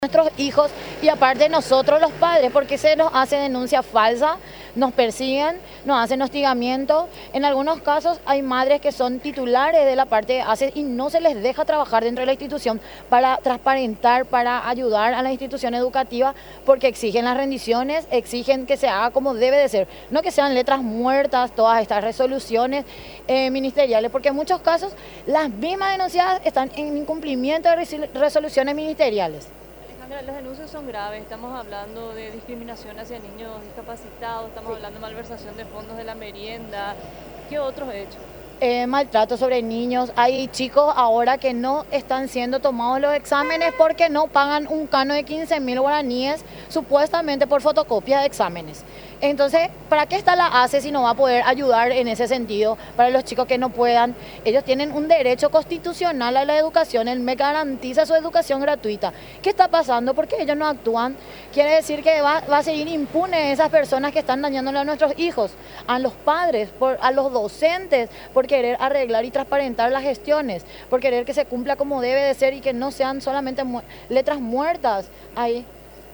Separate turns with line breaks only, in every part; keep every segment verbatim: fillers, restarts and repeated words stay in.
Nuestros hijos y aparte nosotros los padres, porque se nos hace denuncia falsa, nos persiguen, nos hacen hostigamiento. En algunos casos hay madres que son titulares de la parte de A C E y no se les deja trabajar dentro de la institución para transparentar, para ayudar a la institución educativa, porque exigen las rendiciones, exigen que se haga como debe de ser, no que sean letras muertas todas estas resoluciones eh, ministeriales, porque en muchos casos las mismas denunciadas están en incumplimiento de resoluciones ministeriales.
Las denuncias son graves, estamos hablando de discriminación hacia niños discapacitados, estamos
Sí.
hablando de malversación de fondos de la merienda. ¿Qué otros hechos?
Eh, maltrato sobre niños. Hay chicos ahora que no están siendo tomados los exámenes porque no pagan un cano de quince mil guaraníes supuestamente por fotocopia de exámenes. Entonces, ¿para qué está la A C E si no va a poder ayudar en ese sentido para los chicos que no puedan? Ellos tienen un derecho constitucional a la educación, el M E C garantiza su educación gratuita. ¿Qué está pasando? ¿Por qué ellos no actúan? Quiere decir que va, va a seguir impune esas personas que están dañándole a nuestros hijos, a los padres, por, a los docentes, por querer arreglar y transparentar las gestiones, por querer que se cumpla como debe de ser y que no sean solamente mu letras muertas ahí.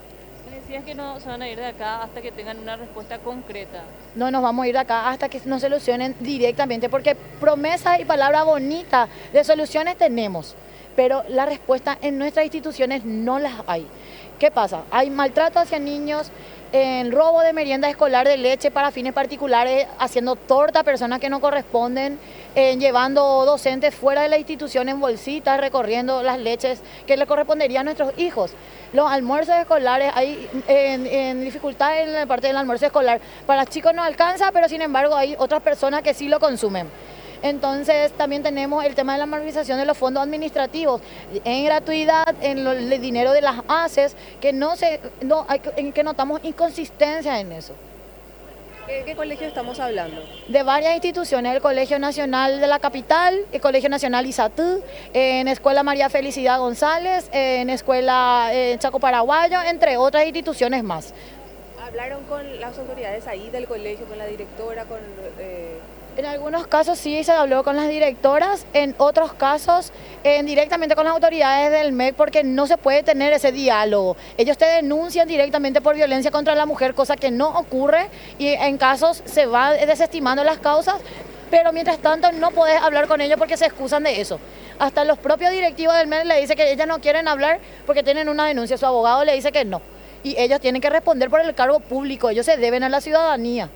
Me decías que no se van a ir de acá hasta que tengan una respuesta concreta.
No nos vamos a ir de acá hasta que nos solucionen directamente, porque promesas y palabras bonitas de soluciones tenemos, pero la respuesta en nuestras instituciones no las hay. ¿Qué pasa? Hay maltrato hacia niños, en robo de merienda escolar de leche para fines particulares, haciendo torta a personas que no corresponden, en llevando docentes fuera de la institución en bolsitas, recorriendo las leches que le corresponderían a nuestros hijos. Los almuerzos escolares, hay en, en dificultad en la parte del almuerzo escolar. Para chicos no alcanza, pero sin embargo hay otras personas que sí lo consumen. Entonces también tenemos el tema de la malversación de los fondos administrativos en gratuidad, en lo, el dinero de las A C Es, que no se, no, hay, en que notamos inconsistencia en eso.
¿Qué, qué colegio estamos hablando?
De varias instituciones, el Colegio Nacional de la Capital, el Colegio Nacional ISATU, en Escuela María Felicidad González, en Escuela eh, Chaco Paraguayo, entre otras instituciones más.
¿Hablaron con las autoridades ahí del colegio, con la directora, con... Eh...
En algunos casos sí se habló con las directoras, en otros casos eh, directamente con las autoridades del M E C, porque no se puede tener ese diálogo. Ellos te denuncian directamente por violencia contra la mujer, cosa que no ocurre, y en casos se va desestimando las causas, pero mientras tanto no podés hablar con ellos porque se excusan de eso. Hasta los propios directivos del M E C le dicen que ellas no quieren hablar porque tienen una denuncia, su abogado le dice que no. Y ellos tienen que responder por el cargo público, ellos se deben a la ciudadanía.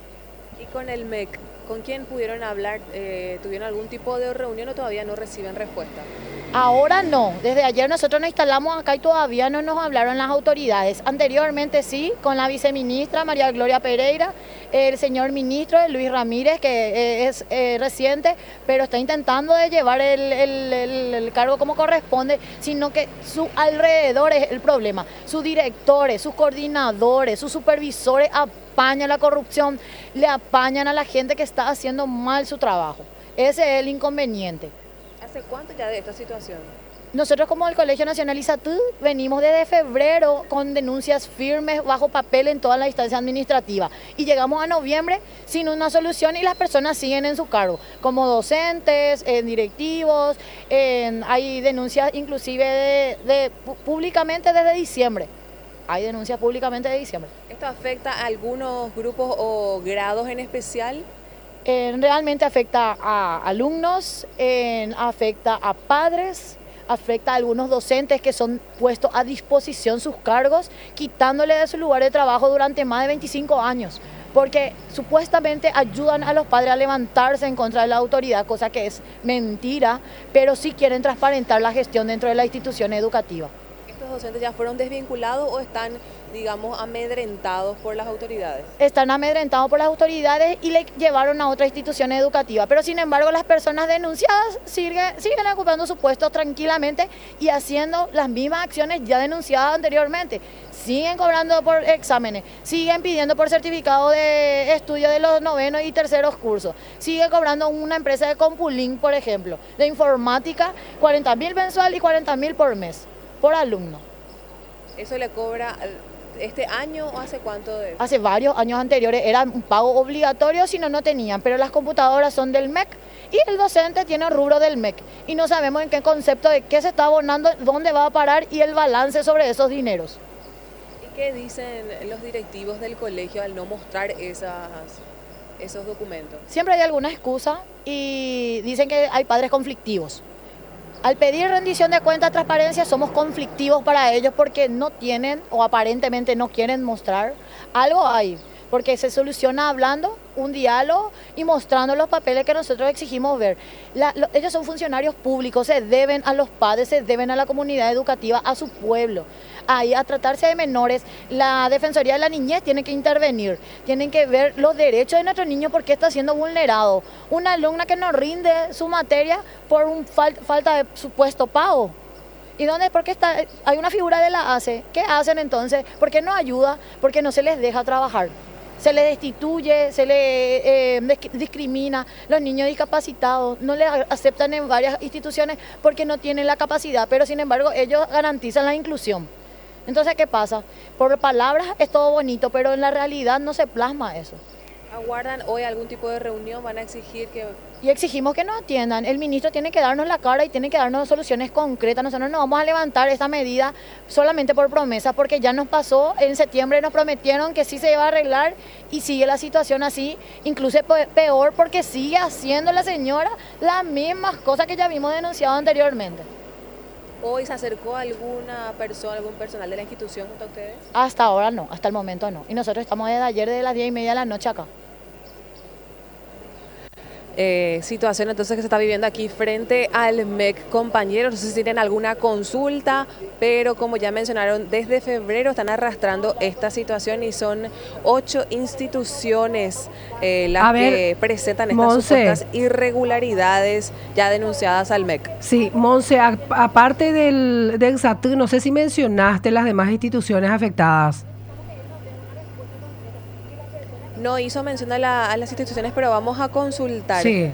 ¿Y con el M E C? ¿Con quién pudieron hablar? Eh, ¿Tuvieron algún tipo de reunión o todavía no reciben respuesta?
Ahora no, desde ayer nosotros nos instalamos acá y todavía no nos hablaron las autoridades. Anteriormente sí, con la viceministra María Gloria Pereira, el señor ministro Luis Ramírez, que es eh, reciente, pero está intentando de llevar el, el, el, el cargo como corresponde, sino que su alrededor es el problema. Sus directores, sus coordinadores, sus supervisores apañan la corrupción, le apañan a la gente que está haciendo mal su trabajo. Ese es el inconveniente.
¿Hace cuánto ya de esta situación?
Nosotros como el Colegio Nacional ISATU venimos desde febrero con denuncias firmes bajo papel en toda la instancia administrativa y llegamos a noviembre sin una solución y las personas siguen en su cargo, como docentes, en directivos, en, hay denuncias inclusive de, de, públicamente desde diciembre. Hay denuncias públicamente de diciembre.
¿Esto afecta a algunos grupos o grados en especial?
Eh, realmente afecta a alumnos, eh, afecta a padres, afecta a algunos docentes que son puestos a disposición sus cargos, quitándole de su lugar de trabajo durante más de veinticinco años, porque supuestamente ayudan a los padres a levantarse en contra de la autoridad, cosa que es mentira, pero sí quieren transparentar la gestión dentro de la institución educativa.
¿Estos docentes ya fueron desvinculados o están, digamos, amedrentados por las autoridades?
Están amedrentados por las autoridades y le llevaron a otra institución educativa, pero sin embargo las personas denunciadas siguen, siguen ocupando sus puestos tranquilamente y haciendo las mismas acciones ya denunciadas anteriormente. Siguen cobrando por exámenes, siguen pidiendo por certificado de estudio de los novenos y terceros cursos, sigue cobrando una empresa de Compulink, por ejemplo, de informática, cuarenta mil mensual y cuarenta mil por mes, por alumno.
Eso le cobra ¿Este año o hace cuánto de eso?
Hace varios años anteriores era un pago obligatorio, si no, no tenían, pero las computadoras son del M E C y el docente tiene el rubro del M E C y no sabemos en qué concepto de qué se está abonando, dónde va a parar y el balance sobre esos dineros.
¿Y qué dicen los directivos del colegio al no mostrar esas, esos documentos?
Siempre hay alguna excusa y dicen que hay padres conflictivos. Al pedir rendición de cuenta, transparencia, somos conflictivos para ellos porque no tienen o aparentemente no quieren mostrar. Algo hay, porque se soluciona hablando, un diálogo y mostrando los papeles que nosotros exigimos ver. La, lo, ellos son funcionarios públicos, se deben a los padres, se deben a la comunidad educativa, a su pueblo. Ahí, a tratarse de menores, la Defensoría de la Niñez tiene que intervenir, tienen que ver los derechos de nuestro niño porque está siendo vulnerado. Una alumna que no rinde su materia por un fal falta de supuesto pago. ¿Y dónde? Porque está, hay una figura de la A C E. ¿Qué hacen entonces? ¿Por qué no ayuda? Porque no se les deja trabajar. Se les destituye, se les eh, discrimina, los niños discapacitados no les aceptan en varias instituciones porque no tienen la capacidad, pero sin embargo ellos garantizan la inclusión. Entonces, ¿qué pasa? Por palabras es todo bonito, pero en la realidad no se plasma eso.
¿Aguardan hoy algún tipo de reunión? ¿Van a exigir que...?
Y exigimos que nos atiendan. El ministro tiene que darnos la cara y tiene que darnos soluciones concretas. Nosotros no vamos a levantar esta medida solamente por promesa, porque ya nos pasó, en septiembre nos prometieron que sí se iba a arreglar y sigue la situación así, incluso peor porque sigue haciendo la señora las mismas cosas que ya vimos denunciado anteriormente.
¿Hoy se acercó alguna persona, algún personal de la institución junto a ustedes?
Hasta ahora no, hasta el momento no. Y nosotros estamos desde ayer de las diez y media de la noche acá.
Eh, situación entonces que se está viviendo aquí frente al M E C. Compañeros, no sé si tienen alguna consulta, pero como ya mencionaron, desde febrero están arrastrando esta situación y son ocho instituciones eh, las
A ver,
que presentan estas
Monse,
supuestas irregularidades ya denunciadas al M E C.
Sí, Monse, a- aparte del, del S A T, no sé si mencionaste las demás instituciones afectadas.
No hizo mención a, la- a las instituciones, pero vamos a consultar.
Sí.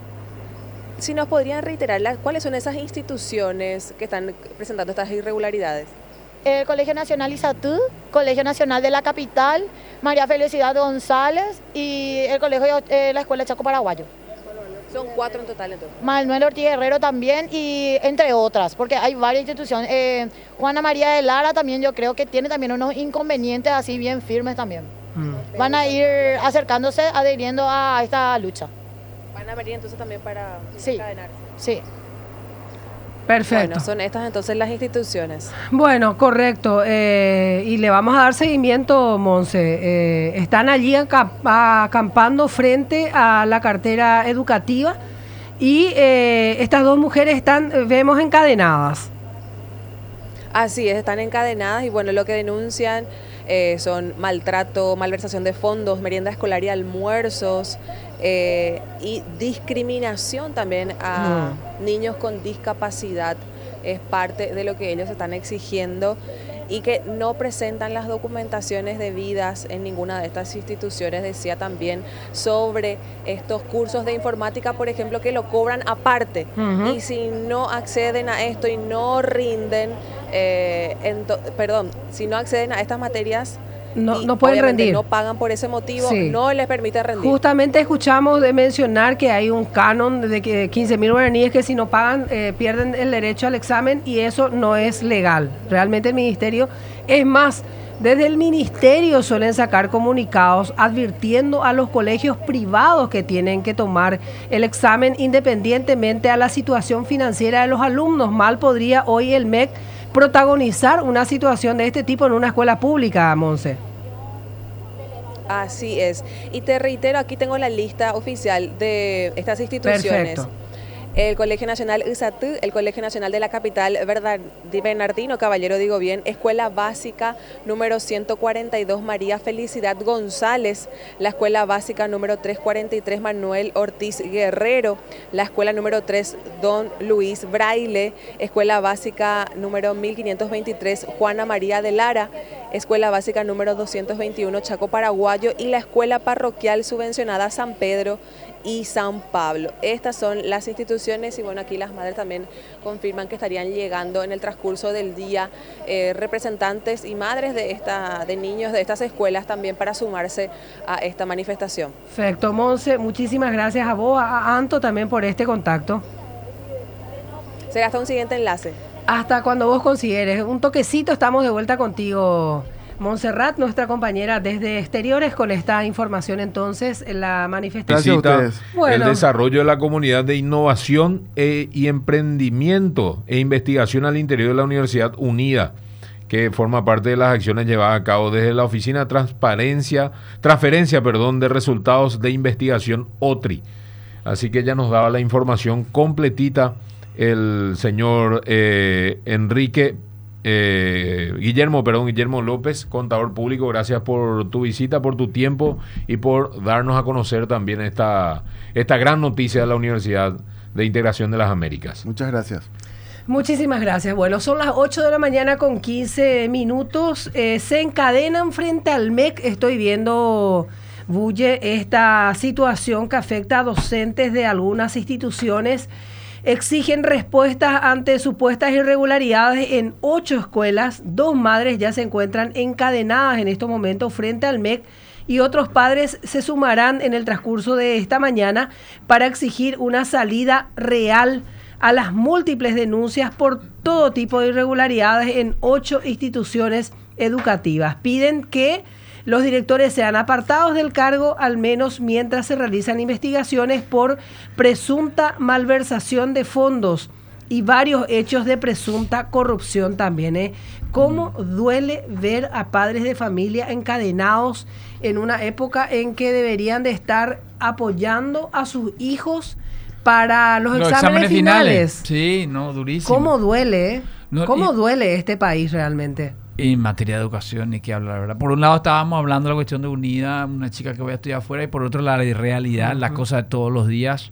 Si nos podrían reiterar la- cuáles son esas instituciones que están presentando estas irregularidades.
El Colegio Nacional ISATU, Colegio Nacional de la Capital, María Felicidad González y el Colegio, eh, la Escuela Chaco Paraguayo.
Son cuatro en total entonces.
Manuel Ortiz Herrero también y entre otras, porque hay varias instituciones. Eh, Juana María de Lara también yo creo que tiene también unos inconvenientes así bien firmes también.
Mm.
Van a ir acercándose, adheriendo a esta lucha.
Van a venir entonces también para
Sí.
encadenarse.
Sí.
Perfecto.
Bueno, son estas entonces las instituciones.
Bueno, correcto. eh, y le vamos a dar seguimiento, Monse. Eh, están allí acamp- acampando frente a la cartera educativa y eh, estas dos mujeres están, eh, vemos, encadenadas.
Así es, están encadenadas y bueno, lo que denuncian eh, son maltrato, malversación de fondos, merienda escolar y almuerzos eh, y discriminación también a
Mm.
niños con discapacidad. Es parte de lo que ellos están exigiendo y que no presentan las documentaciones debidas en ninguna de estas instituciones. Decía también sobre estos cursos de informática, por ejemplo, que lo cobran aparte.
Ujú.
Y si no acceden a esto y no rinden, eh, ento- perdón, si no acceden a estas materias,
No,
y
no pueden
obviamente
rendir.
no pagan por ese motivo,
Sí.
no les permite rendir.
Justamente escuchamos de mencionar que hay un canon de que quince mil guaraníes que si no pagan eh, pierden el derecho al examen y eso no es legal. Realmente el ministerio, es más, desde el ministerio suelen sacar comunicados advirtiendo a los colegios privados que tienen que tomar el examen independientemente a la situación financiera de los alumnos. Mal podría hoy el M E C protagonizar una situación de este tipo en una escuela pública, Monse.
Así es. Y te reitero, aquí tengo la lista oficial de estas instituciones.
Perfecto.
El Colegio Nacional ISATU, el Colegio Nacional de la Capital Verdad- de Bernardino Caballero, digo bien, Escuela Básica número ciento cuarenta y dos María Felicidad González, la Escuela Básica número trescientos cuarenta y tres Manuel Ortiz Guerrero, la Escuela número tres Don Luis Braille, Escuela Básica número mil quinientos veintitrés Juana María de Lara, Escuela Básica número doscientos veintiuno Chaco Paraguayo y la Escuela Parroquial Subvencionada San Pedro y San Pablo. Estas son las instituciones y bueno, aquí las madres también confirman que estarían llegando en el transcurso del día eh, representantes y madres de, esta, de niños de estas escuelas también para sumarse a esta manifestación.
Perfecto, Monse, muchísimas gracias a vos, a Anto también por este contacto.
Será hasta un siguiente enlace.
Hasta cuando vos consideres. Un toquecito, estamos de vuelta contigo, Montserrat, nuestra compañera desde Exteriores, con esta información entonces en la manifestación.
Necesita
Bueno.
el desarrollo de la comunidad de innovación e, y emprendimiento e investigación al interior de la Universidad Unida, que forma parte de las acciones llevadas a cabo desde la Oficina Transparencia, Transferencia perdón, de Resultados de Investigación O T R I. Así que ya nos daba la información completita el señor eh, Enrique eh, Guillermo, perdón, Guillermo López, contador público. Gracias por tu visita, por tu tiempo y por darnos a conocer también esta, esta gran noticia de la Universidad de Integración de las Américas.
Muchas gracias.
Muchísimas gracias. Bueno, son las ocho de la mañana con quince minutos. Eh, se encadenan frente al M E C. Estoy viendo, Bulle, esta situación que afecta a docentes de algunas instituciones. Exigen respuestas ante supuestas irregularidades en ocho escuelas. Dos madres ya se encuentran encadenadas en estos momentos frente al M E C y otros padres se sumarán en el transcurso de esta mañana para exigir una salida real a las múltiples denuncias por todo tipo de irregularidades en ocho instituciones educativas. Piden que los directores sean apartados del cargo, al menos mientras se realizan investigaciones por presunta malversación de fondos y varios hechos de presunta corrupción también. ¿eh? ¿Cómo duele ver a padres de familia encadenados en una época en que deberían de estar apoyando a sus hijos para los, los exámenes, exámenes finales?
finales? Sí, no, durísimo.
¿Cómo duele? ¿eh?
No,
¿Cómo
y...
duele este país realmente?
En materia de educación, ni que hablar, ¿verdad? Por un lado estábamos hablando de la cuestión de unida, una chica que voy a estudiar afuera, y por otro la realidad, uh-huh. la cosa de todos los días,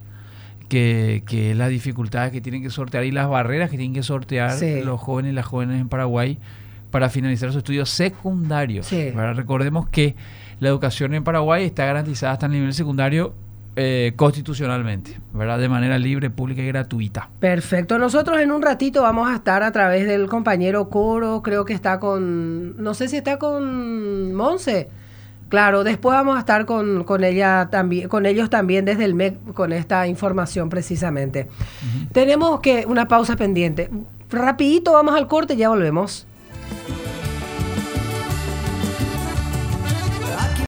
que, que las dificultades que tienen que sortear y las barreras que tienen que sortear sí. los jóvenes y las jóvenes en Paraguay para finalizar sus estudios secundarios. Sí. ¿verdad? Recordemos que la educación en Paraguay está garantizada hasta el nivel secundario Eh, constitucionalmente, ¿verdad? De manera libre, pública y gratuita.
Perfecto. Nosotros en un ratito vamos a estar a través del compañero Coro, creo que está con, no sé si está con Monse. Claro, después vamos a estar con, con ella también, con ellos también desde el M E C con esta información precisamente. Uh-huh. Tenemos que una pausa pendiente. Rapidito vamos al corte y ya volvemos.